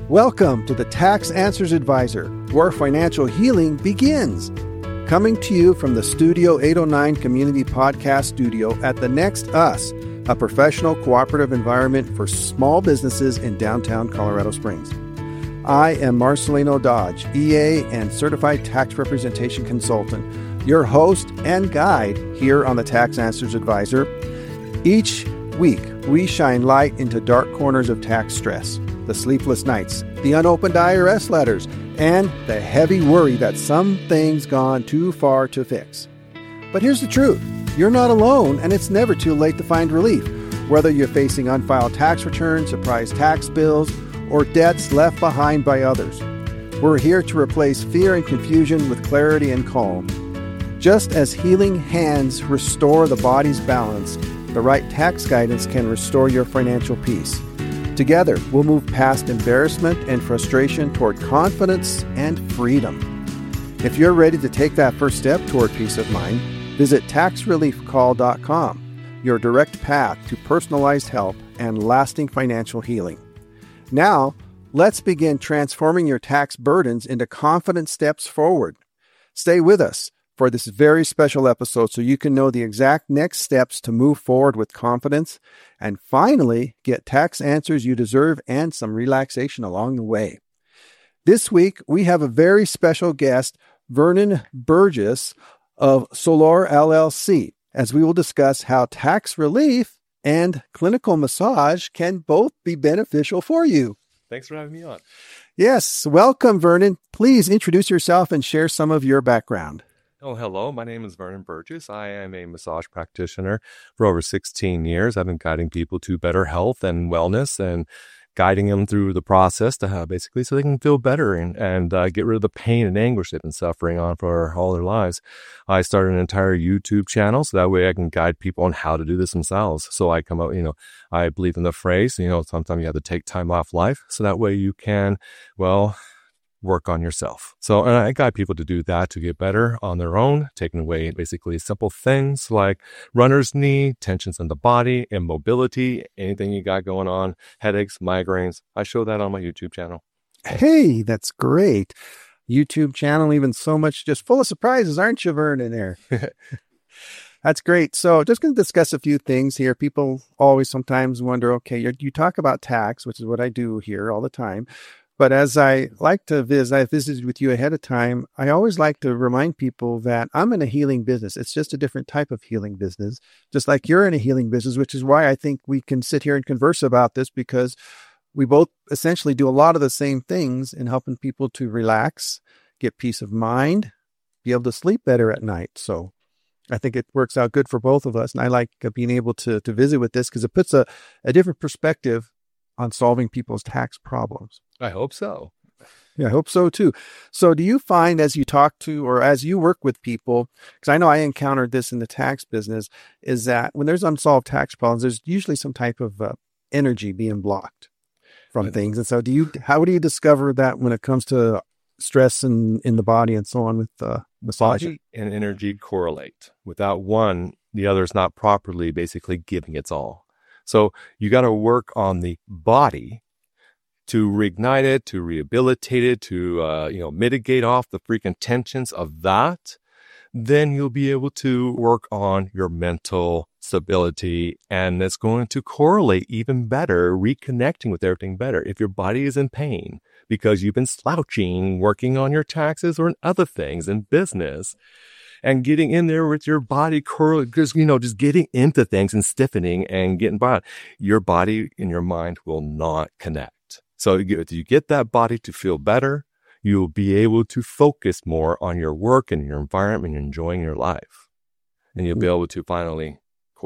Welcome to the Tax Answers Advisor, where financial healing begins. Coming to you from the Studio 809 Community Podcast Studio at the Next Us, a professional cooperative environment for small businesses in downtown Colorado Springs. I am Marcelino Dodge, EA and Certified Tax Representation Consultant, your host and guide here on the Tax Answers Advisor. Each week, we shine light into dark corners of tax stress, the sleepless nights, the unopened IRS letters, and the heavy worry that some things gone too far to fix. But here's the truth. You're not alone, and it's never too late to find relief. Whether you're facing unfiled tax returns, surprise tax bills, or debts left behind by others, we're here to replace fear and confusion with clarity and calm. Just as healing hands restore the body's balance, the right tax guidance can restore your financial peace. Together, we'll move past embarrassment and frustration toward confidence and freedom. If you're ready to take that first step toward peace of mind, visit taxreliefcall.com, your direct path to personalized help and lasting financial healing. Now, let's begin transforming your tax burdens into confident steps forward. Stay with us for this very special episode so you can know the exact next steps to move forward with confidence and finally get tax answers you deserve and some relaxation along the way. This week, we have a very special guest, Vernon Burgess of Solar LLC, as we will discuss how tax relief and clinical massage can both be beneficial for you. Thanks for having me on. Yes, welcome, Vernon. Please introduce yourself and share some of your background. Oh, hello. My name is Vernon Burgess. I am a massage practitioner for over 16 years. I've been guiding people to better health and wellness and guiding them through the process to have basically so they can feel better and get rid of the pain and anguish they've been suffering on for all their lives. I started an entire YouTube channel so that way I can guide people on how to do this themselves. So I come out, I believe in the phrase, sometimes you have to take time off life so that way you can, work on yourself. So, and I guide people to do that to get better on their own, taking away basically simple things like runner's knee, tensions in the body, immobility, anything you got going on, headaches, migraines. I show that on my YouTube channel. Hey, that's great. YouTube channel, even so much, just full of surprises, aren't you, Vernon, there? That's great. So just going to discuss a few things here. People always sometimes wonder, okay, you talk about tax, which is what I do here all the time. But as I like to I visited with you ahead of time, I always like to remind people that I'm in a healing business. It's just a different type of healing business, just like you're in a healing business, which is why I think we can sit here and converse about this because we both essentially do a lot of the same things in helping people to relax, get peace of mind, be able to sleep better at night. So I think it works out good for both of us. And I like being able to visit with this because it puts a different perspective on solving people's tax problems. I hope so. Yeah, I hope so too. So do you find as you talk to or as you work with people, because I know I encountered this in the tax business, is that when there's unsolved tax problems, there's usually some type of energy being blocked from things. And so how do you discover that when it comes to stress in the body and so on with massage? Body and energy correlate. Without one, the other is not properly basically giving its all. So you got to work on the body to reignite it, to rehabilitate it, to, mitigate off the freaking tensions of that. Then you'll be able to work on your mental stability and it's going to correlate even better, reconnecting with everything better. If your body is in pain because you've been slouching, working on your taxes or in other things in business, and getting in there with your body curl, just getting into things and stiffening and getting by, your body and your mind will not connect. So if you get that body to feel better, you'll be able to focus more on your work and your environment and enjoying your life. And you'll be able to finally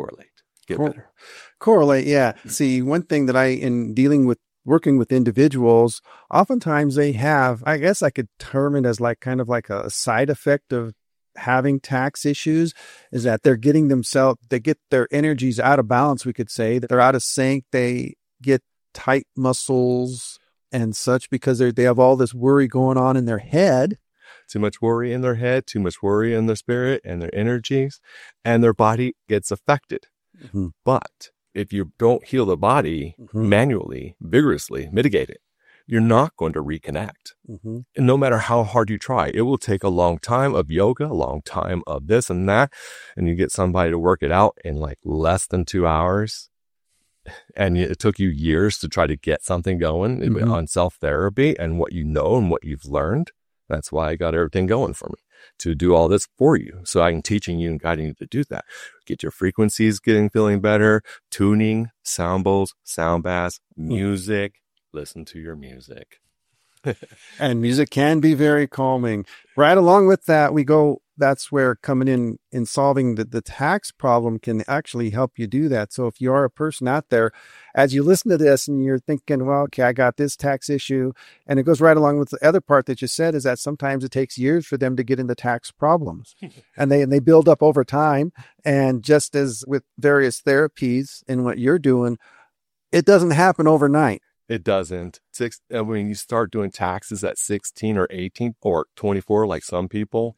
get better. Correlate, yeah. See, one thing that in dealing with working with individuals, oftentimes they have, I guess I could term it as kind of like a side effect of having tax issues, is that they get their energies out of balance, we could say, that they're out of sync. They get tight muscles and such because they have all this worry going on in their head. Too much worry in their head, too much worry in their spirit and their energies, and their body gets affected. Mm-hmm. But if you don't heal the body manually, vigorously, mitigate it, you're not going to reconnect. Mm-hmm. And no matter how hard you try, it will take a long time of yoga, a long time of this and that. And you get somebody to work it out in like less than 2 hours. And it took you years to try to get something going on self-therapy and what you know and what you've learned. That's why I got everything going for me, to do all this for you. So I'm teaching you and guiding you to do that. Get your frequencies feeling better, tuning, sound bowls, sound baths, music. Listen to your music. And music can be very calming. Right along with that, that's where coming in solving the tax problem can actually help you do that. So if you are a person out there, as you listen to this and you're thinking, well, okay, I got this tax issue, and it goes right along with the other part that you said, is that sometimes it takes years for them to get into tax problems and they build up over time. And just as with various therapies and what you're doing, it doesn't happen overnight. It doesn't. When you start doing taxes at 16 or 18 or 24, like some people,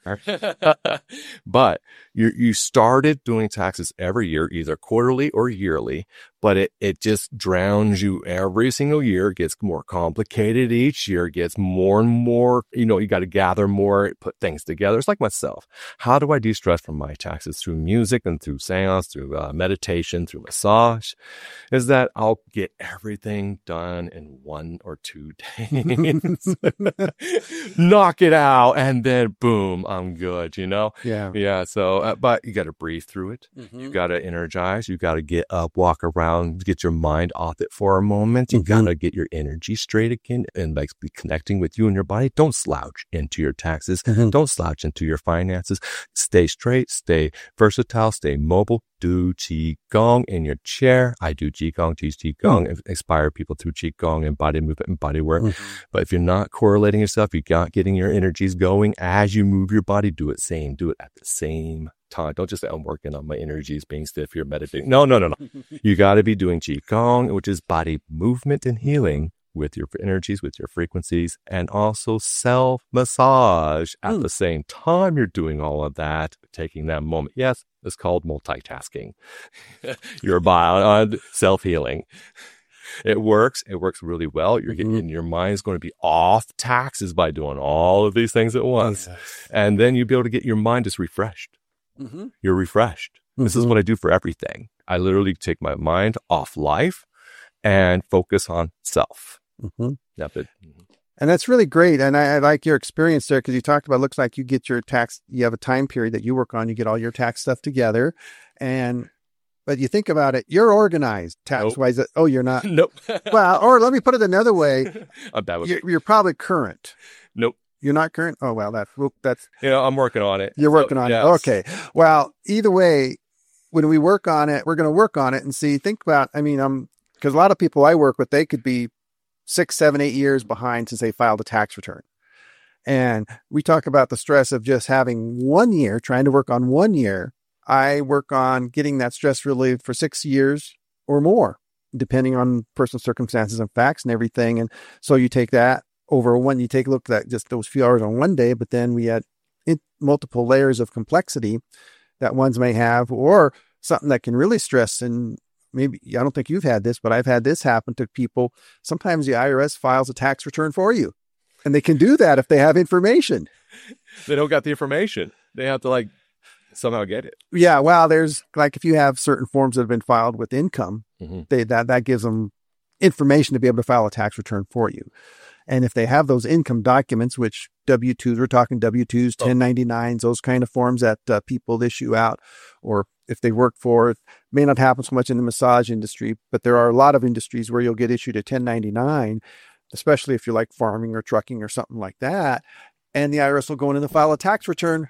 but you started doing taxes every year, either quarterly or yearly, but it just drowns you every single year. It gets more complicated each year. It gets more and more, you got to gather more, put things together. It's like myself. How do I de-stress from my taxes? Through music and through seance, through meditation, through massage, is that I'll get everything done in 1 or 2 days. Knock it out, and then boom, I'm good, Yeah. So, but you got to breathe through it. You got to energize. You got to get up, walk around, get your mind off it for a moment. You got to get your energy straight again and like be connecting with you and your body. Don't slouch into your taxes. Don't slouch into your finances. Stay straight, stay versatile, stay mobile. Do Qigong in your chair. I do Qigong, teach Qigong, inspire people through Qigong and body movement and body work. But if you're not correlating yourself, you're not getting your energies going as you move your body, do it at the same time. Don't just say, I'm working on my energies being stiff here, meditating. No. You got to be doing Qigong, which is body movement and healing with your energies, with your frequencies, and also self-massage at the same time you're doing all of that, taking that moment. Yes, it's called multitasking. You're beyond self-healing. It works really well. You're getting, your mind's going to be off taxes by doing all of these things at once. And then you'll be able to get your mind just refreshed. You're refreshed. This is what I do for everything. I literally take my mind off life and focus on self. And that's really great. And I like your experience there, because you talked about, looks like you get your tax, you have a time period that you work on, you get all your tax stuff together. But you think about it, you're organized tax-wise. Nope. Oh, you're not? Nope. Well, or let me put it another way. You're probably current. Nope. You're not current? Oh, well, that's. I'm working on it. You're working on it. Okay. Well, either way, when we work on it, we're going to work on it and think about, because a lot of people I work with, they could be 6, 7, 8 years behind since they filed a tax return. And we talk about the stress of just having 1 year, trying to work on 1 year. I work on getting that stress relieved for 6 years or more, depending on personal circumstances and facts and everything. And so you take that over you take a look at just those few hours on one day, but then we had multiple layers of complexity that ones may have, or something that can really stress. And maybe, I don't think you've had this, but I've had this happen to people. Sometimes the IRS files a tax return for you, and they can do that if they have information. They don't got the information. They have to somehow get it. Yeah. Well, there's if you have certain forms that have been filed with income, that gives them information to be able to file a tax return for you. And if they have those income documents, which W-2s, we're talking W-2s, 1099s, those kind of forms that people issue out, or if they work for, it may not happen so much in the massage industry, but there are a lot of industries where you'll get issued a 1099, especially if you're like farming or trucking or something like that. And the IRS will go in and file a tax return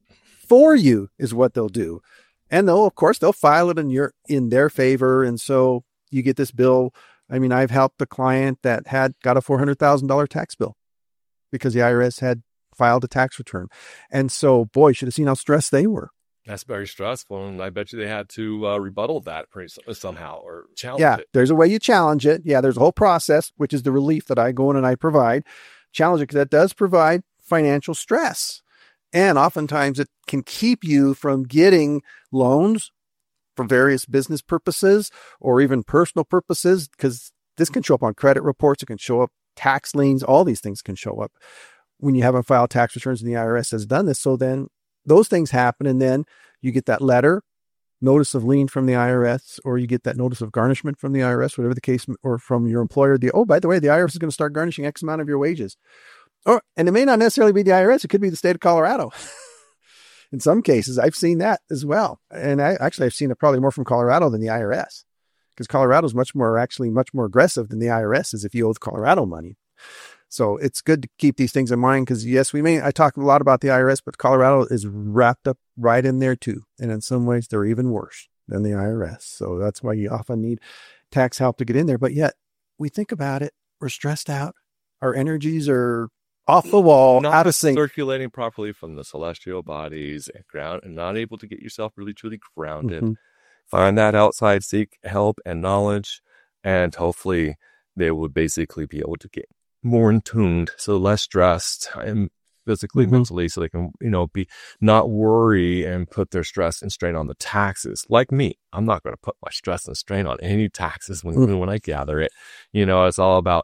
for you, is what they'll do. And they'll file it in their favor. And so you get this bill. I've helped a client that got a $400,000 tax bill because the IRS had filed a tax return. And so, boy, you should have seen how stressed they were. That's very stressful. And I bet you they had to rebuttal that somehow or challenge it. There's a way you challenge it. Yeah, there's a whole process, which is the relief that I go in and I provide. Challenge it, because that does provide financial stress. And oftentimes it can keep you from getting loans for various business purposes or even personal purposes, because this can show up on credit reports. It can show up tax liens, all these things can show up when you haven't filed tax returns and the IRS has done this. So then those things happen, and then you get that letter, notice of lien from the IRS, or you get that notice of garnishment from the IRS, whatever the case, or from your employer. By the way, the IRS is going to start garnishing X amount of your wages. And it may not necessarily be the IRS. It could be the state of Colorado. In some cases, I've seen that as well. And I've seen it probably more from Colorado than the IRS, because Colorado is much more aggressive than the IRS is if you owe Colorado money. So it's good to keep these things in mind, because yes, I talk a lot about the IRS, but Colorado is wrapped up right in there too. And in some ways, they're even worse than the IRS. So that's why you often need tax help to get in there. But yet we think about it, we're stressed out. Our energies are off the wall, not out of sync. Circulating properly from the celestial bodies and ground, and not able to get yourself really truly grounded. Mm-hmm. Find that outside, seek help and knowledge, and hopefully they will basically be able to get more in tuned, so less stressed and physically, mentally, so they can, be not worry and put their stress and strain on the taxes. Like me, I'm not going to put my stress and strain on any taxes when I gather it. It's all about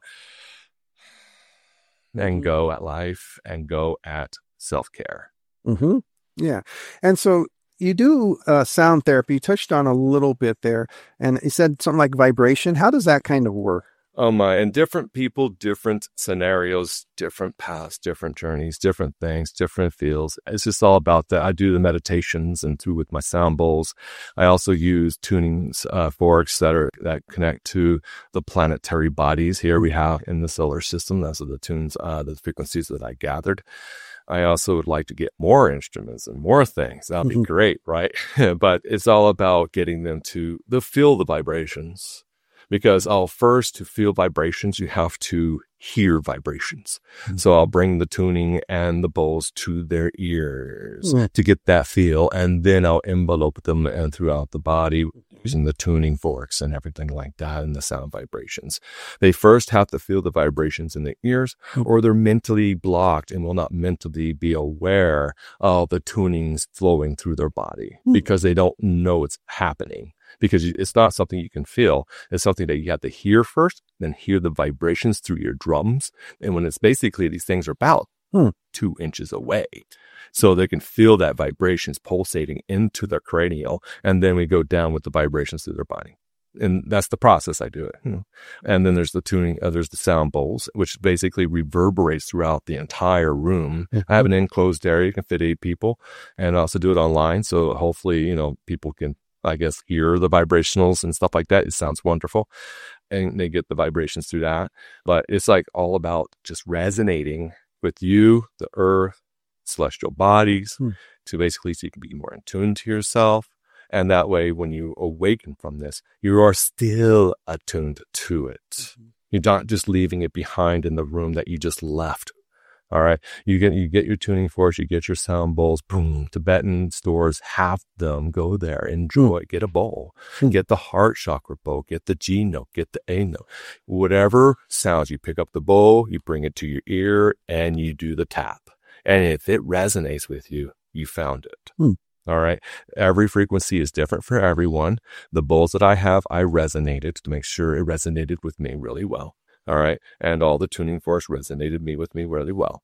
and go at life and go at self-care. Mm-hmm. Yeah. And so you do sound therapy. You touched on a little bit there, and you said something like vibration. How does that kind of work? Oh my, and different people, different scenarios, different paths, different journeys, different things, different feels. It's just all about that. I do the meditations and through with my sound bowls. I also use tuning forks that connect to the planetary bodies here we have in the solar system. Those are the tunes, the frequencies that I gathered. I also would like to get more instruments and more things. That'd be great, right? But it's all about getting them to feel the vibrations. Because first, to feel vibrations, you have to hear vibrations. Mm-hmm. So I'll bring the tuning and the bowls to their ears to get that feel. And then I'll envelope them and throughout the body using the tuning forks and everything like that and the sound vibrations. They first have to feel the vibrations in the ears, or they're mentally blocked and will not mentally be aware of the tunings flowing through their body because they don't know it's happening. Because it's not something you can feel. It's something that you have to hear first, then hear the vibrations through your drums. And when it's basically, these things are about 2 inches away. So they can feel that vibrations pulsating into their cranial. And then we go down with the vibrations through their body. And that's the process I do it. And then there's the tuning, there's the sound bowls, which basically reverberates throughout the entire room. I have an enclosed area, you can fit 8 people, and I also do it online. So hopefully, people can, hear the vibrationals and stuff like that. It sounds wonderful. And they get the vibrations through that. But it's all about just resonating with you, the earth, celestial bodies, to basically, so you can be more in tune to yourself. And that way, when you awaken from this, you are still attuned to it. You're not just leaving it behind in the room that you just left. All right. You get your tuning forks, you get your sound bowls, boom. Tibetan stores have them. Go there, enjoy, get a bowl, get the heart chakra bowl, get the G note, get the A note. Whatever sounds, you pick up the bowl, you bring it to your ear, and you do the tap. And if it resonates with you, you found it. All right. Every frequency is different for everyone. The bowls that I have, I resonated to make sure it resonated with me really well. All right. And all the tuning forks resonated with me really well.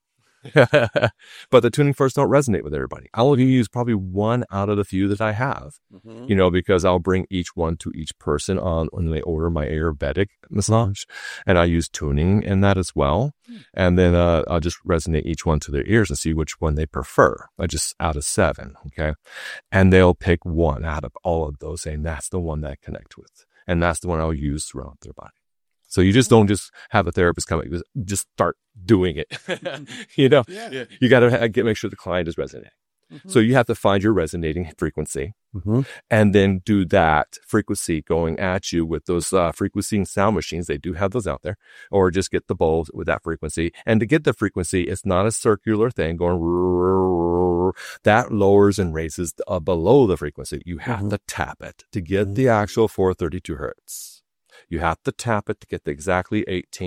But the tuning forks don't resonate with everybody. I'll use probably one out of the few that I have, because I'll bring each one to each person when they order my Ayurvedic massage. And I use tuning in that as well. And then I'll just resonate each one to their ears and see which one they prefer. Out of 7. Okay. And they'll pick one out of all of those, saying that's the one that I connect with. And that's the one I'll use throughout their body. So you just don't just have a therapist come, just start doing it. You got to make sure the client is resonating. So you have to find your resonating frequency and then do that frequency going at you with those frequency sound machines. They do have those out there, or just get the bowls with that frequency. And to get the frequency, it's not a circular thing going that lowers and raises below the frequency. You have to tap it to get the actual 432 hertz. You have to tap it to get the exactly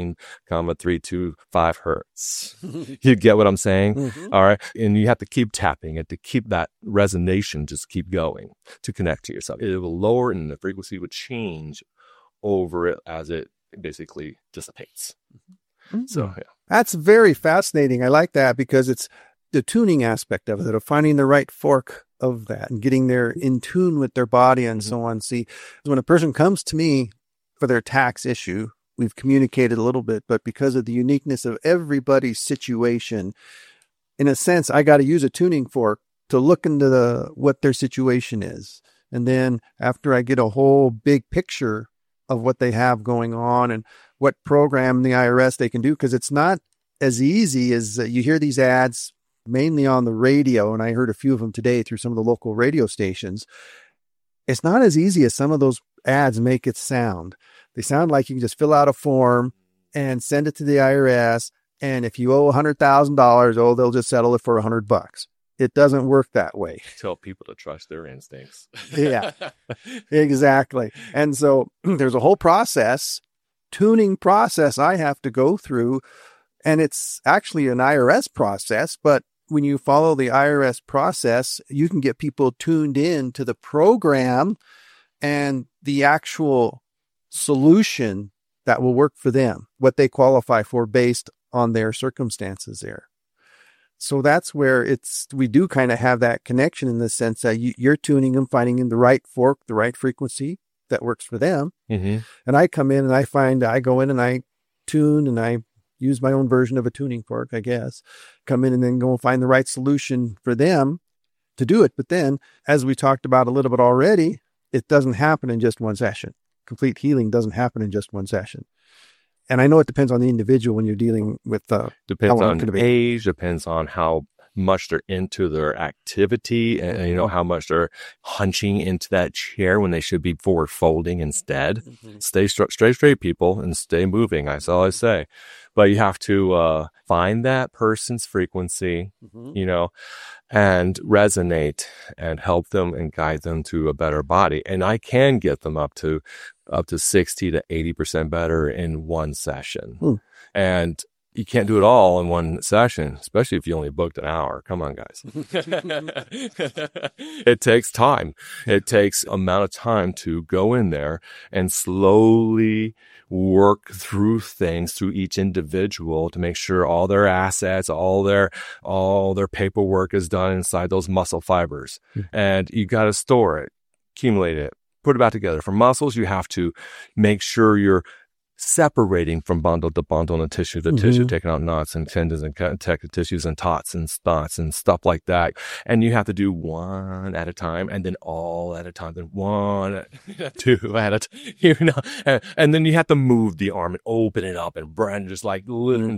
18,325 hertz. You get what I'm saying? All right. And you have to keep tapping it to keep that resonation, just keep going to connect to yourself. It will lower and the frequency would change over it as it basically dissipates. So, yeah. That's very fascinating. I like that because it's the tuning aspect of it, of finding the right fork of that and getting there in tune with their body and so on. See, when a person comes to me for their tax issue, we've communicated a little bit, but because of the uniqueness of everybody's situation, in a sense, I got to use a tuning fork to look into what their situation is. And then after I get a whole big picture of what they have going on and what program the IRS they can do, because it's not as easy as you hear these ads mainly on the radio, and I heard a few of them today through some of the local radio stations. It's not as easy as some of those ads make it sound. They sound like you can just fill out a form and send it to the IRS, and if you owe $100,000, they'll just settle it for $100. It doesn't work that way. Tell people to trust their instincts. Yeah, exactly. And so there's a whole tuning process I have to go through, and it's actually an IRS process, but when you follow the IRS process, you can get people tuned in to the program and the actual solution that will work for them, what they qualify for based on their circumstances there. So that's where we do kind of have that connection in the sense that you're tuning them, finding in the right fork, the right frequency that works for them. Mm-hmm. And I come in and I go in and I tune and I use my own version of a tuning fork, I guess, come in and then go and find the right solution for them to do it. But then, as we talked about a little bit already, it doesn't happen in just one session. Complete healing doesn't happen in just one session. And I know it depends on the individual when you're dealing with depends on age, depends on how much they're into their activity and how much they're hunching into that chair when they should be forward folding instead. Mm-hmm. Stay straight, people, and stay moving. That's all I say. But you have to find that person's frequency, and resonate and help them and guide them to a better body. And I can get them up to 60 to 80% better in one session. And you can't do it all in one session, especially if you only booked an hour. Come on, guys. It takes time. It takes amount of time to go in there and slowly work through things through each individual to make sure all their assets, all their paperwork is done inside those muscle fibers. And you got to store it, accumulate it, put it back together. For muscles, you have to make sure you're separating from bundle to bundle and tissue to tissue, taking out knots and tendons and connective tissues and tots and spots and stuff like that. And you have to do one at a time, and then all at a time, then one, two at a time, and then you have to move the arm and open it up and just like,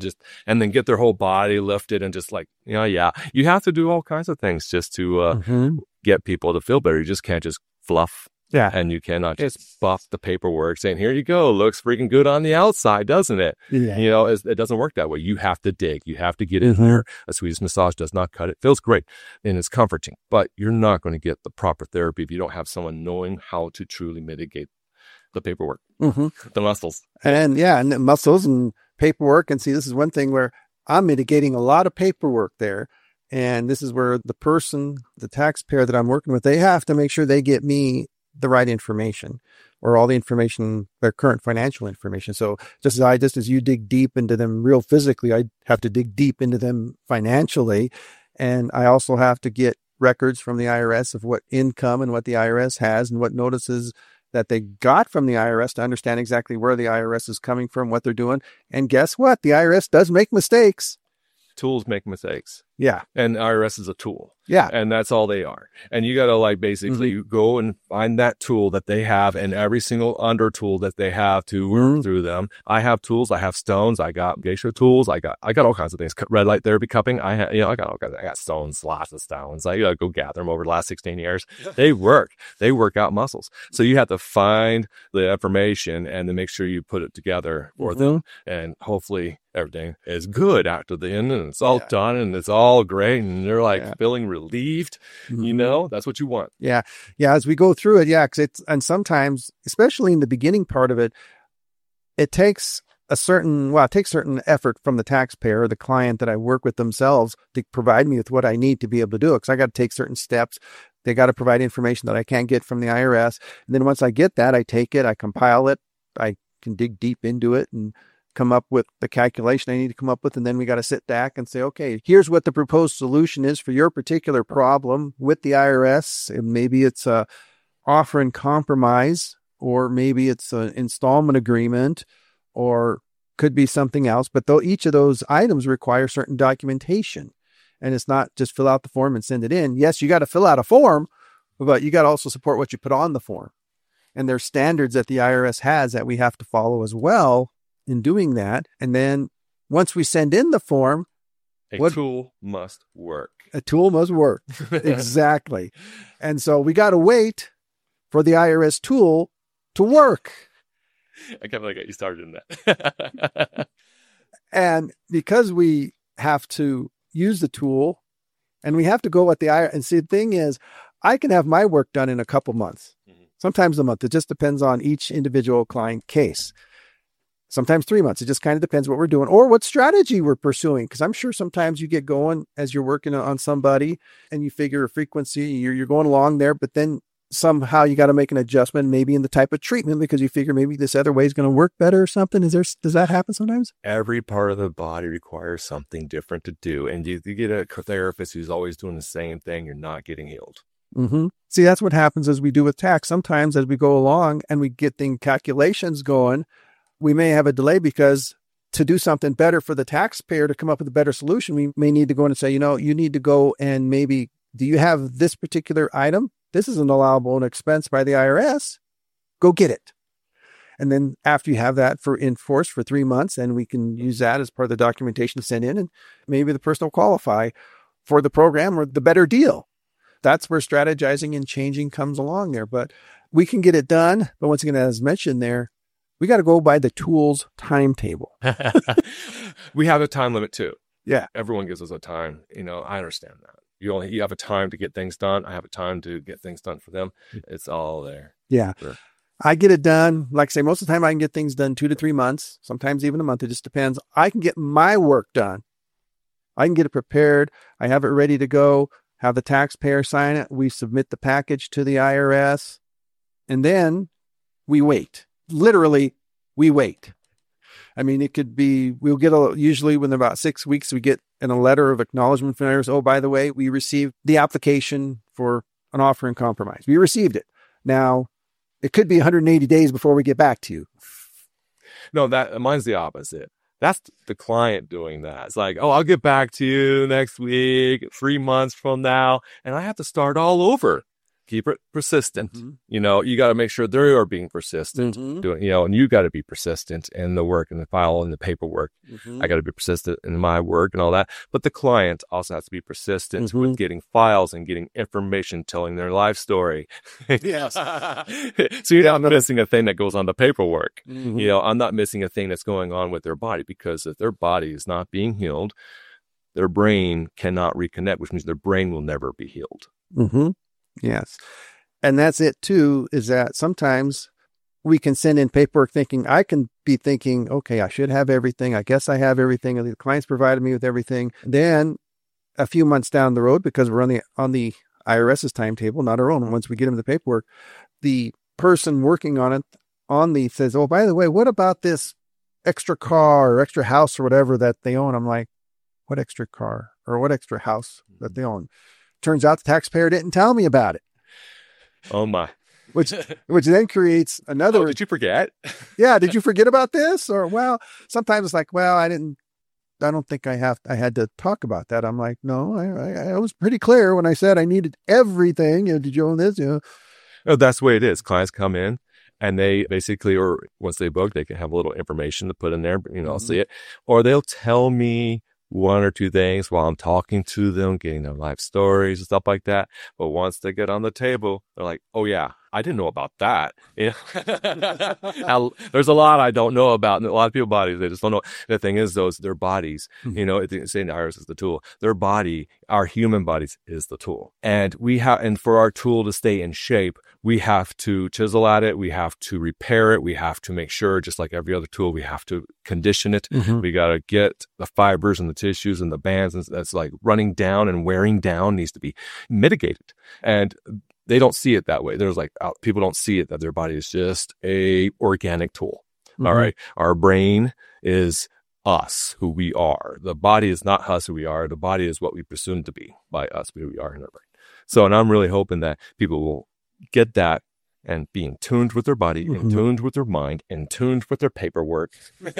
and then get their whole body lifted and just like, you have to do all kinds of things just to get people to feel better. You just can't just fluff. Yeah. And you cannot just buff the paperwork saying, here you go, looks freaking good on the outside, doesn't it? Yeah. It doesn't work that way. You have to dig. You have to get in there. A Swedish massage does not cut it. Feels great and it's comforting, but you're not going to get the proper therapy if you don't have someone knowing how to truly mitigate the paperwork, the muscles. And the muscles and paperwork. And see, this is one thing where I'm mitigating a lot of paperwork there. And this is where the person, the taxpayer that I'm working with, they have to make sure they get me the right information or all the information, their current financial information. So just as you dig deep into them real physically, I have to dig deep into them financially. And I also have to get records from the IRS of what income and what the IRS has and what notices that they got from the IRS to understand exactly where the IRS is coming from, what they're doing. And guess what? The IRS does make mistakes. Tools make mistakes. Yeah. And IRS is a tool. Yeah. And that's all they are. And you got to basically go and find that tool that they have and every single under tool that they have to work through them. I have tools. I have stones. I got geisha tools. I got all kinds of things. Red light therapy cupping. I got all kinds. I got stones, lots of stones. I got to go gather them over the last 16 years. They work. They work out muscles. So you have to find the information and then make sure you put it together for them. And hopefully everything is good after the end and it's all done and it's all great and they're feeling relieved. That's what you want. Yeah. As we go through it, and sometimes, especially in the beginning part of it, it takes certain effort from the taxpayer or the client that I work with themselves to provide me with what I need to be able to do it. Because I got to take certain steps. They got to provide information that I can't get from the IRS. And then once I get that, I take it, I compile it, I can dig deep into it and come up with the calculation I need to come up with. And then we got to sit back and say, okay, here's what the proposed solution is for your particular problem with the IRS. And maybe it's a offer and compromise, or maybe it's an installment agreement, or could be something else. But though each of those items require certain documentation, and it's not just fill out the form and send it in. Yes, you got to fill out a form, but you got to also support what you put on the form. And there's standards that the IRS has that we have to follow as well in doing that. And then once we send in the form, a tool must work. A tool must work. Exactly. And so we got to wait for the IRS tool to work. I kind of like you started in that. And because we have to use the tool and we have to go with the IRS. And see, the thing is, I can have my work done in a couple months, sometimes a month. It just depends on each individual client case. Sometimes 3 months. It just kind of depends what we're doing or what strategy we're pursuing. Because I'm sure sometimes you get going as you're working on somebody and you figure a frequency, you're going along there, but then somehow you got to make an adjustment, maybe in the type of treatment, because you figure maybe this other way is going to work better or something. Does that happen sometimes? Every part of the body requires something different to do. And you get a therapist who's always doing the same thing, you're not getting healed. Mm-hmm. See, that's what happens as we do with tax. Sometimes as we go along and we get the calculations going, we may have a delay because to do something better for the taxpayer to come up with a better solution, we may need to go in and say, you need to go and maybe, do you have this particular item? This is an allowable expense by the IRS. Go get it. And then after you have that in force for 3 months, and we can use that as part of the documentation to send in, and maybe the person will qualify for the program or the better deal. That's where strategizing and changing comes along there. But we can get it done. But once again, as mentioned there, we got to go by the tool's timetable. We have a time limit too. Yeah. Everyone gives us a time. I understand that. You have a time to get things done. I have a time to get things done for them. It's all there. Yeah. Sure. I get it done. Like I say, most of the time I can get things done 2 to 3 months, sometimes even a month. It just depends. I can get my work done. I can get it prepared. I have it ready to go, have the taxpayer sign it. We submit the package to the IRS, and then we wait. Literally, we wait. I mean, it could be, we'll get usually within about 6 weeks, we get a letter of acknowledgement from IRS. Oh, by the way, we received the application for an offer and compromise. We received it. Now, it could be 180 days before we get back to you. No, mine's the opposite. That's the client doing that. It's like, oh, I'll get back to you next week, 3 months from now, and I have to start all over. Keep it persistent. Mm-hmm. You got to make sure they are being persistent, and you got to be persistent in the work and the file and the paperwork. Mm-hmm. I got to be persistent in my work and all that. But the client also has to be persistent with getting files and getting information, telling their life story. Yes. So you're not missing a thing that goes on the paperwork. Mm-hmm. I'm not missing a thing that's going on with their body, because if their body is not being healed, their brain cannot reconnect, which means their brain will never be healed. Mm-hmm. Yes. And that's it too, is that sometimes we can send in paperwork I can be thinking, okay, I should have everything. I guess I have everything. The client's provided me with everything. Then a few months down the road, because we're on the IRS's timetable, not our own. Once we get them the paperwork, the person working on it says, oh, by the way, what about this extra car or extra house or whatever that they own? I'm like, what extra car or what extra house that they own? Turns out the taxpayer didn't tell me about it. Oh my! Which then creates another. Oh, did you forget? Yeah, did you forget about this? Or sometimes it's like, I don't think I had to talk about that. I'm like, no, I was pretty clear when I said I needed everything. Did you own this? Oh, that's the way it is. Clients come in and they basically, or once they book, they can have a little information to put in there. I'll see it, or they'll tell me 1 or 2 things while I'm talking to them, getting their life stories and stuff like that. But once they get on the table, they're like, oh yeah, I didn't know about that. Now, there's a lot I don't know about, and a lot of people's bodies, they just don't know. The thing is, their bodies, saying the IRS is the tool. Their body, our human bodies, is the tool. And for our tool to stay in shape, we have to chisel at it. We have to repair it. We have to make sure, just like every other tool, we have to condition it. Mm-hmm. We got to get the fibers and the tissues and the bands that's like running down and wearing down needs to be mitigated. And they don't see it that way. There's people don't see it that their body is just a organic tool. All right. Our brain is us, who we are. The body is not us, who we are. The body is what we presume to be by us, who we are in our brain. So, and I'm really hoping that people will get that and be in tuned with their body, in tuned with their mind, in tuned with their paperwork,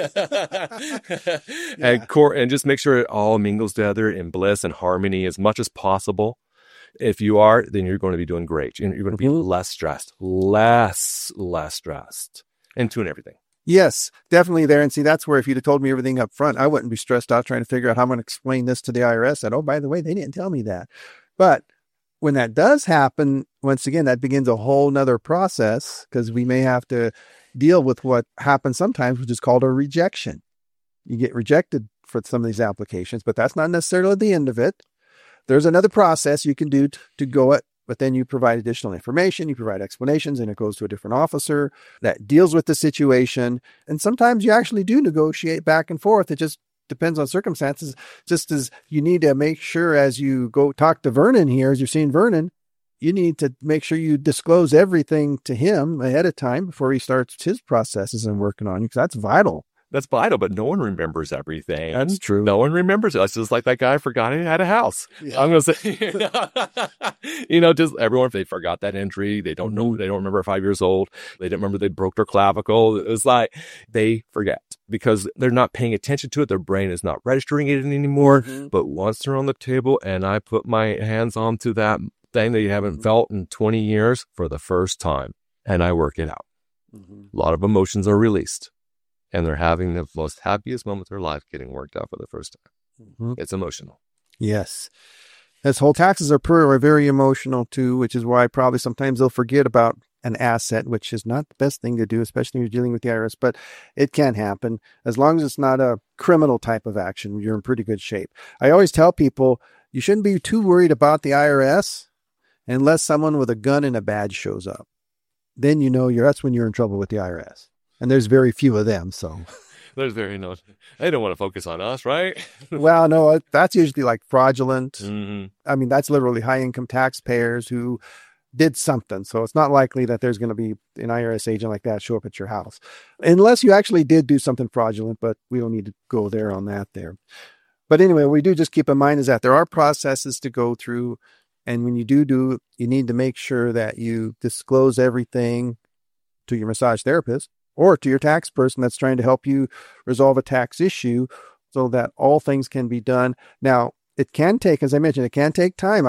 and just make sure it all mingles together in bliss and harmony as much as possible. If you are, then you're going to be doing great. You're going to be less stressed, less stressed, and tune everything. Yes, definitely there. And see, that's where if you'd have told me everything up front, I wouldn't be stressed out trying to figure out how I'm going to explain this to the IRS. And, oh, by the way, they didn't tell me that. But when that does happen, once again, that begins a whole nother process, because we may have to deal with what happens sometimes, which is called a rejection. You get rejected for some of these applications, but that's not necessarily the end of it. There's another process you can do to go it, but then you provide additional information, you provide explanations, and it goes to a different officer that deals with the situation. And sometimes you actually do negotiate back and forth. It just depends on circumstances. Just as you need to make sure as you go talk to Vernon here, as you're seeing Vernon, you need to make sure you disclose everything to him ahead of time before he starts his processes and working on you, because that's vital. That's vital, but no one remembers everything. That's true. No one remembers it. It's just like that guy forgot he had a house. Yeah. I'm going to say, just everyone, if they forgot that entry, they don't know, they don't remember 5 years old. They didn't remember they broke their clavicle. It was like they forget because they're not paying attention to it. Their brain is not registering it anymore. But once they're on the table and I put my hands onto that thing that you haven't felt in 20 years for the first time, and I work it out, a lot of emotions are released. And they're having the most happiest moment of their life getting worked out for the first time. It's emotional. Yes. This whole taxes are very emotional too, which is why probably sometimes they'll forget about an asset, which is not the best thing to do, especially when you're dealing with the IRS, but it can happen. As long as it's not a criminal type of action, you're in pretty good shape. I always tell people you shouldn't be too worried about the IRS unless someone with a gun and a badge shows up. Then that's when you're in trouble with the IRS. And there's very few of them, so. They don't want to focus on us, right? Well, no, that's usually like fraudulent. I mean, that's literally high-income taxpayers who did something. So it's not likely that there's going to be an IRS agent like that show up at your house. Unless you actually did do something fraudulent, but we don't need to go there on that there. But anyway, we do just keep in mind is that there are processes to go through. And when you do, you need to make sure that you disclose everything to your massage therapist, or to your tax person that's trying to help you resolve a tax issue so that all things can be done. Now, it can take, as I mentioned, it can take time.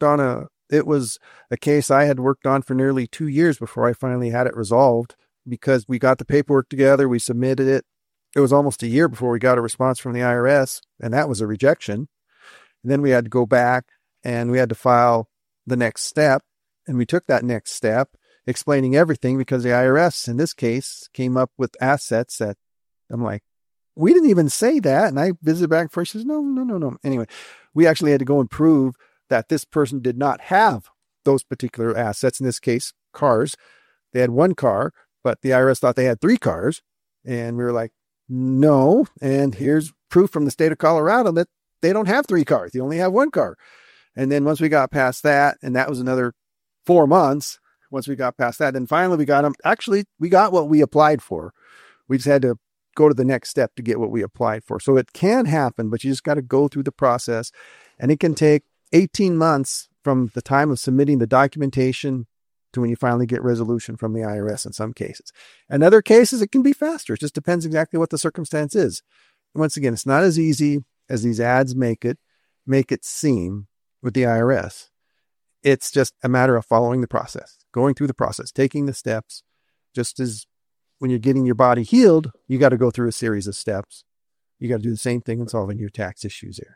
It was a case I had worked on for nearly 2 years before I finally had it resolved, because we got the paperwork together, we submitted it. It was almost a year before we got a response from the IRS, and that was a rejection. And then we had to go back and we had to file the next step, and we took that next step, explaining everything, because the IRS in this case came up with assets that I'm like, we didn't even say that. And I visited back first. She says, no. Anyway, we actually had to go and prove that this person did not have those particular assets. In this case, cars. They had one car, but the IRS thought they had 3 cars. And we were like, no. And here's proof from the state of Colorado that they don't have 3 cars. They only have 1 car. And then once we got past that, and that was another 4 months, once we got past that, then finally we got them. Actually, we got what we applied for. We just had to go to the next step to get what we applied for. So it can happen, but you just got to go through the process. And it can take 18 months from the time of submitting the documentation to when you finally get resolution from the IRS in some cases. In other cases, it can be faster. It just depends exactly what the circumstance is. And once again, it's not as easy as these ads make it seem with the IRS. It's just a matter of following the process, going through the process, taking the steps. Just as when you're getting your body healed, you got to go through a series of steps. You got to do the same thing in solving your tax issues there.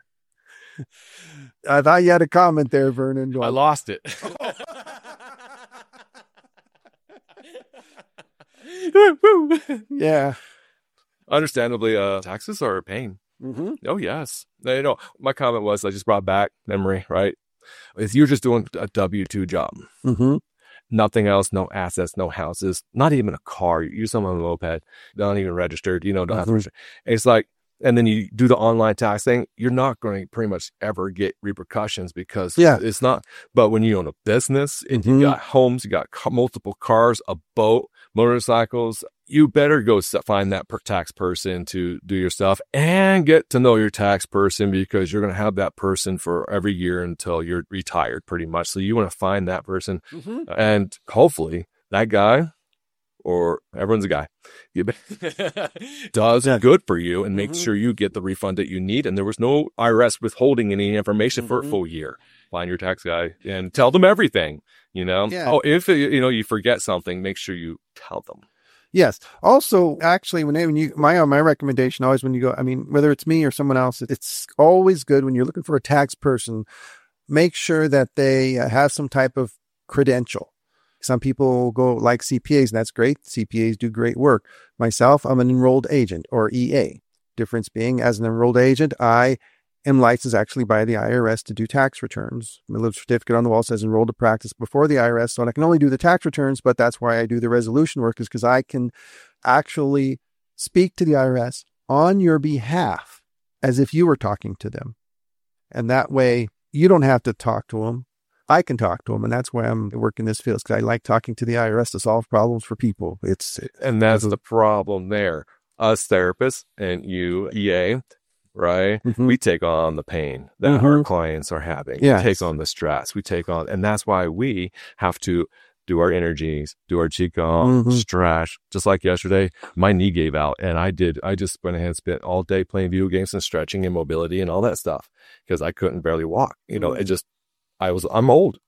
I thought you had a comment there, Vernon. I lost it. Yeah. Understandably, taxes are a pain. Oh, yes. My comment was, I just brought back memory, right? If you're just doing a W-2 job, nothing else, no assets, no houses, not even a car, you use someone on a moped, not even registered, don't have to register. It's like, and then you do the online tax thing, you're not going to pretty much ever get repercussions because it's not. But when you own a business and you got homes, you got multiple cars, a boat, motorcycles, you better go find that tax person to do your stuff and get to know your tax person, because you're going to have that person for every year until you're retired pretty much. So you want to find that person and hopefully that guy, or everyone's a guy, does good for you and makes sure you get the refund that you need. And there was no IRS withholding any information for a full year. Find your tax guy and tell them everything, Oh, if you forget something, make sure you tell them. Yes. Also, actually, my recommendation always when you go, whether it's me or someone else, it's always good when you're looking for a tax person, make sure that they have some type of credential. Some people go like CPAs, and that's great. CPAs do great work. Myself, I'm an enrolled agent, or EA. Difference being, as an enrolled agent, I am licensed actually by the IRS to do tax returns. My little certificate on the wall says enrolled to practice before the IRS. So I can only do the tax returns, but that's why I do the resolution work, is because I can actually speak to the IRS on your behalf as if you were talking to them. And that way you don't have to talk to them. I can talk to them. And that's why I'm working this field, because I like talking to the IRS to solve problems for people. And that's the problem there. Us therapists and you, EA, right? We take on the pain that our clients are having. We take on the stress. And that's why we have to do our energies, do our Qigong, stretch. Just like yesterday, my knee gave out, and I just went ahead and spent all day playing video games and stretching and mobility and all that stuff, because I couldn't barely walk. I'm old.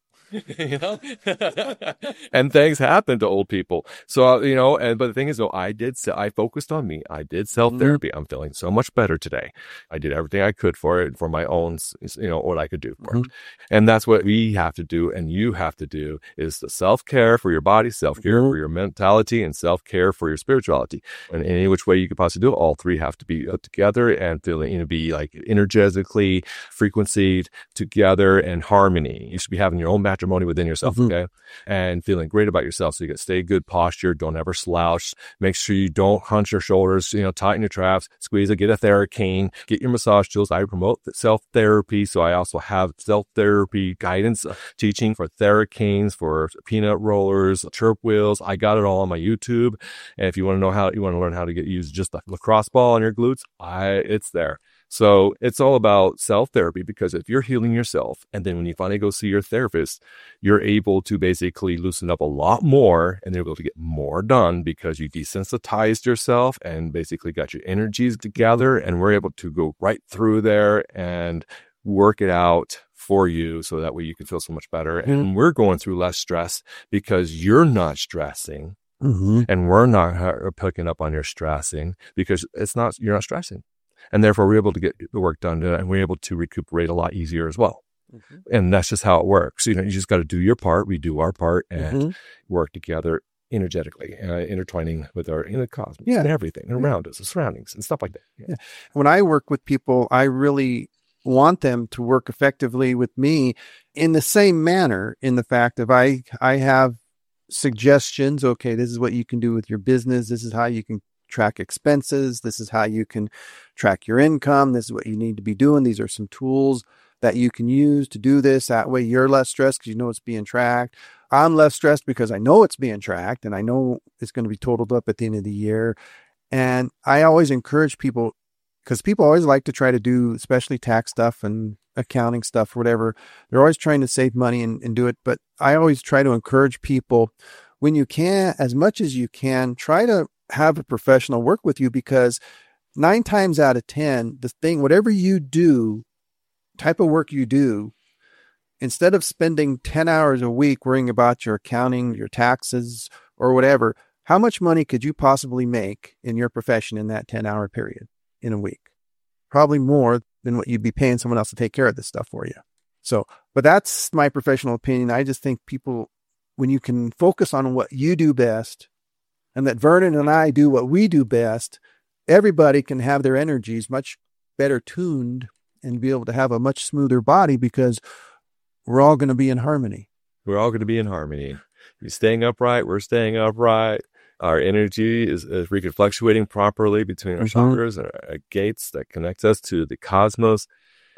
And things happen to old people. So, but the thing is though, I focused on me. I did self-therapy. I'm feeling so much better today. I did everything I could for it, for my own, what I could do for it. And that's what we have to do. And you have to do is the self-care for your body, self-care for your mentality, and self-care for your spirituality. And in any which way you could possibly do it, all three have to be together and feeling, be like energetically frequencied together and harmony. You should be having your own matrimony within yourself, okay? And feeling great about yourself. So you get stay good posture. Don't ever slouch. Make sure you don't hunch your shoulders, tighten your traps, squeeze it, get a TheraCane, get your massage tools. I promote self-therapy. So I also have self-therapy guidance teaching for TheraCanes, for peanut rollers, chirp wheels. I got it all on my YouTube. And if you want to learn how to use just the lacrosse ball on your glutes, it's there. So it's all about self-therapy, because if you're healing yourself, and then when you finally go see your therapist, you're able to basically loosen up a lot more, and they're able to get more done because you desensitized yourself and basically got your energies together, and we're able to go right through there and work it out for you, so that way you can feel so much better. And we're going through less stress because you're not stressing, and we're not picking up on your stressing because you're not stressing. And therefore, we're able to get the work done, and we're able to recuperate a lot easier as well. And that's just how it works. You just got to do your part. We do our part and work together energetically, intertwining with our inner cosmos and everything around us, the surroundings and stuff like that. When I work with people, I really want them to work effectively with me in the same manner, in the fact of I have suggestions. Okay, this is what you can do with your business. This is how you can track expenses. This is how you can track your income. This is what you need to be doing. These are some tools that you can use to do this. That way you're less stressed because you know it's being tracked. I'm less stressed because I know it's being tracked, and I know it's going to be totaled up at the end of the year. And I always encourage people, because people always like to try to do, especially tax stuff and accounting stuff or whatever. They're always trying to save money and do it. But I always try to encourage people, when you can, as much as you can, try to have a professional work with you, because 9 times out of 10, whatever you do, type of work you do, instead of spending 10 hours a week worrying about your accounting, your taxes, or whatever, how much money could you possibly make in your profession in that 10-hour period in a week? Probably more than what you'd be paying someone else to take care of this stuff for you. So, but that's my professional opinion. I just think people, when you can focus on what you do best, and that Vernon and I do what we do best, everybody can have their energies much better tuned and be able to have a much smoother body, because we're all going to be in harmony. We're all going to be in harmony. You're staying upright. We're staying upright. Our energy is fluctuating properly between our chakras and our gates that connect us to the cosmos.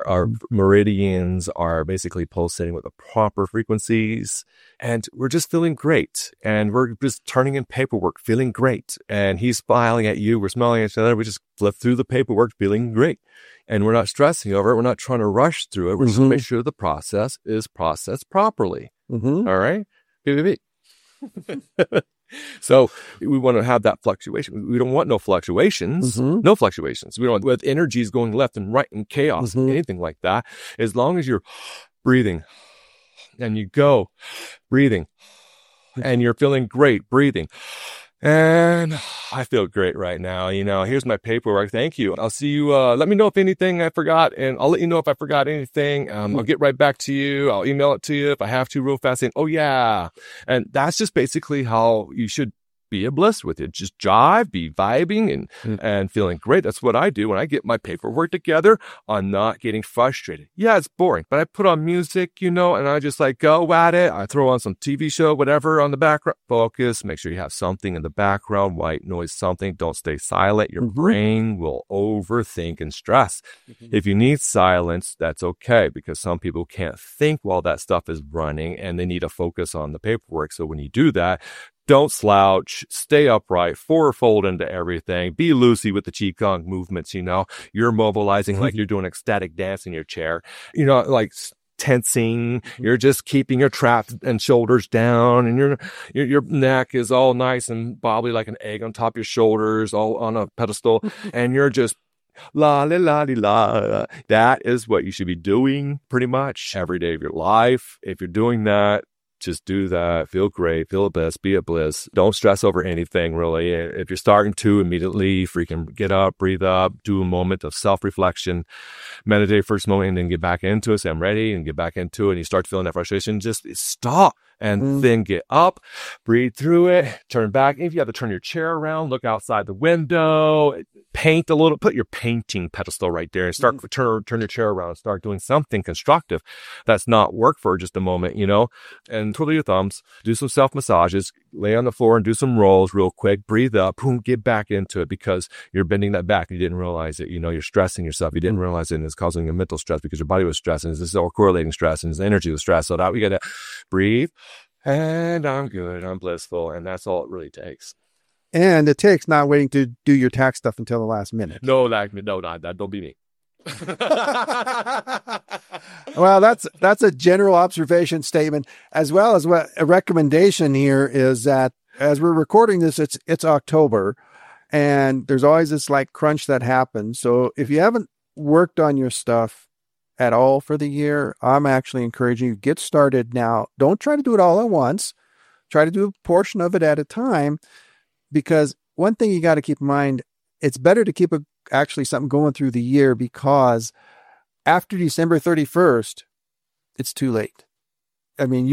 Our meridians are basically pulsating with the proper frequencies. And we're just feeling great. And we're just turning in paperwork, feeling great. And he's smiling at you. We're smiling at each other. We just flip through the paperwork, feeling great. And we're not stressing over it. We're not trying to rush through it. We're just going to make sure the process is processed properly. All right? So we want to have that fluctuation. We don't want no fluctuations. No fluctuations. We don't want with energies going left and right and chaos, anything like that. As long as you're breathing and you go breathing and you're feeling great breathing. And I feel great right now. Here's my paperwork. Thank you. I'll see you. Let me know if anything I forgot, and I'll let you know if I forgot anything. I'll get right back to you. I'll email it to you if I have to real fast. And, oh, yeah. And that's just basically how you should be a bliss with it. Just jive, be vibing and feeling great. That's what I do when I get my paperwork together. I'm not getting frustrated. Yeah, it's boring, but I put on music, and I just go at it. I throw on some TV show, whatever on the background. Focus. Make sure you have something in the background, white noise, something. Don't stay silent. Your brain will overthink and stress. If you need silence, that's okay, because some people can't think while that stuff is running and they need to focus on the paperwork. So when you do that, don't slouch, stay upright, fold into everything, be loosey with the Qigong movements, you're mobilizing like you're doing ecstatic dance in your chair, like tensing, you're just keeping your traps and shoulders down, and your neck is all nice and bobbly like an egg on top of your shoulders, all on a pedestal, and you're just la la la la. That is what you should be doing pretty much every day of your life. If you're doing that, just do that. Feel great. Feel bliss. Be a bliss. Don't stress over anything, really. If you're starting to, immediately freaking get up, breathe up, do a moment of self-reflection, meditate first moment, and then get back into it. Say, I'm ready, and get back into it. And you start feeling that frustration, just stop. And then get up, breathe through it, turn back. If you have to turn your chair around, look outside the window, paint a little, put your painting pedestal right there and start turn your chair around and start doing something constructive that's not work for just a moment, and twiddle your thumbs, do some self-massages, lay on the floor and do some rolls real quick, breathe up, boom, get back into it, because you're bending that back and you didn't realize it. You're stressing yourself. You didn't realize it, and it's causing a mental stress because your body was stressing. This is all correlating stress, and his energy was stress. So that we got to breathe. And I'm good. I'm blissful. And that's all it really takes. And it takes not waiting to do your tax stuff until the last minute. No, that don't be me. Well, that's a general observation statement, as well as what a recommendation here is that as we're recording this, it's October, and there's always this crunch that happens. So if you haven't worked on your stuff at all for the year, I'm actually encouraging you, get started now. Don't try to do it all at once. Try to do a portion of it at a time, because one thing you got to keep in mind, it's better to keep actually something going through the year, because after December 31st, it's too late. I mean,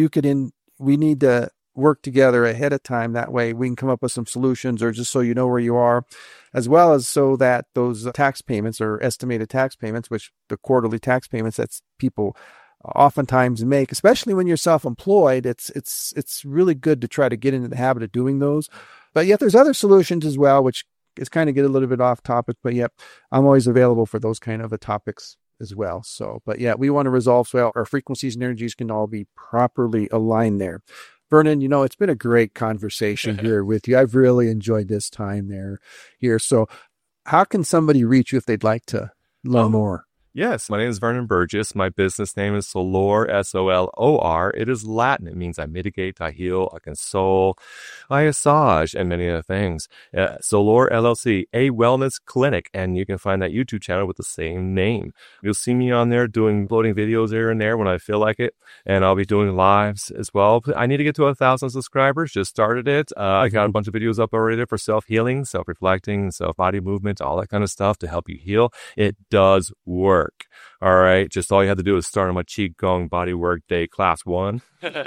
we need to work together ahead of time. That way we can come up with some solutions, or just so you know where you are, as well as so that those tax payments or estimated tax payments, which the quarterly tax payments that people oftentimes make, especially when you're self-employed, it's really good to try to get into the habit of doing those. But yet there's other solutions as well, which is kind of get a little bit off topic, but yet I'm always available for those kind of topics as well. So, but yeah, we want to resolve so our frequencies and energies can all be properly aligned there. Vernon, it's been a great conversation here with you. I've really enjoyed this time here. So how can somebody reach you if they'd like to learn more? Yes, my name is Vernon Burgess. My business name is Solor, S-O-L-O-R. It is Latin. It means I mitigate, I heal, I console, I massage, and many other things. Solor LLC, a wellness clinic, and you can find that YouTube channel with the same name. You'll see me on there uploading videos here and there when I feel like it, and I'll be doing lives as well. I need to get to 1,000 subscribers. Just started it. I got a bunch of videos up already there for self-healing, self-reflecting, self-body movement, all that kind of stuff to help you heal. It does work. All right. Just all you have to do is start on my Qigong Bodywork Day Class 1,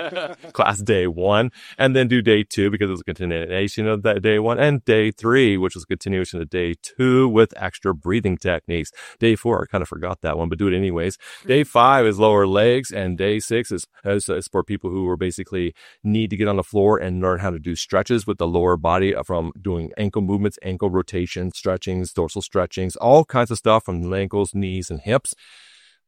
Class Day 1, and then do Day 2 because it's a continuation of that Day 1, and Day 3, which is a continuation of Day 2 with extra breathing techniques. Day 4, I kind of forgot that one, but do it anyways. Day 5 is lower legs, and Day 6 is for people who are basically need to get on the floor and learn how to do stretches with the lower body, from doing ankle movements, ankle rotation, stretchings, dorsal stretchings, all kinds of stuff from the ankles, knees, and hips.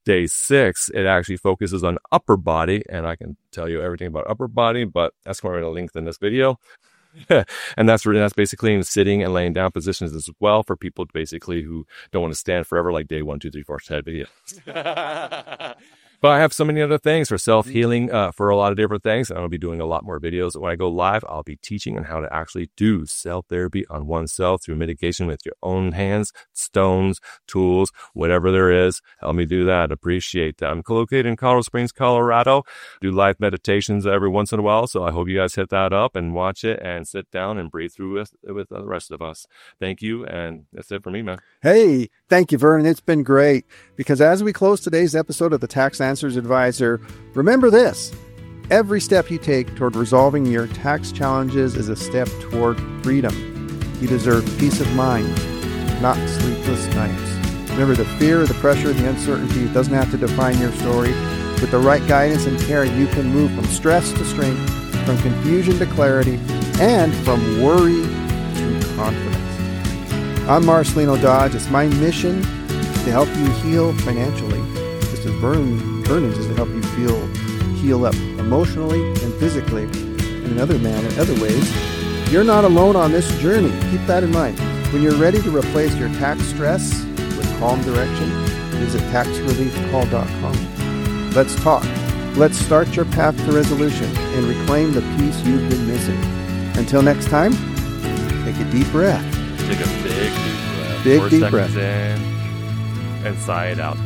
Day 6, it actually focuses on upper body, and I can tell you everything about upper body, but that's going to lengthen this video. And that's basically in sitting and laying down positions as well for people basically who don't want to stand forever, like day 1, 2, 3, 4, 10 videos. But I have so many other things for self-healing, for a lot of different things. And I'll be doing a lot more videos. When I go live, I'll be teaching on how to actually do self-therapy on oneself through medication with your own hands, stones, tools, whatever there is. Help me do that. Appreciate that. I'm located in Colorado Springs, Colorado. Do live meditations every once in a while. So I hope you guys hit that up and watch it and sit down and breathe through with the rest of us. Thank you. And that's it for me, man. Hey, thank you, Vernon. It's been great. Because as we close today's episode of the Tax Answers Advisor, remember this: every step you take toward resolving your tax challenges is a step toward freedom. You deserve peace of mind, not sleepless nights. Remember, the fear, the pressure, the uncertainty doesn't have to define your story. With the right guidance and care, you can move from stress to strength, from confusion to clarity, and from worry to confidence. I'm Marcelino Dodge. It's my mission to help you heal financially, just as Vernon's is to help you heal up emotionally and physically, and in other ways. You're not alone on this journey. Keep that in mind. When you're ready to replace your tax stress with calm direction, visit taxreliefcall.com. Let's talk. Let's start your path to resolution and reclaim the peace you've been missing. Until next time, take a deep breath. Take a big deep breath. Big deep breath. In and sigh it out.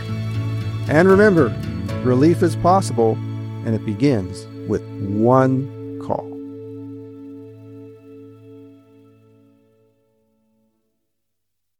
And remember, relief is possible, and it begins with one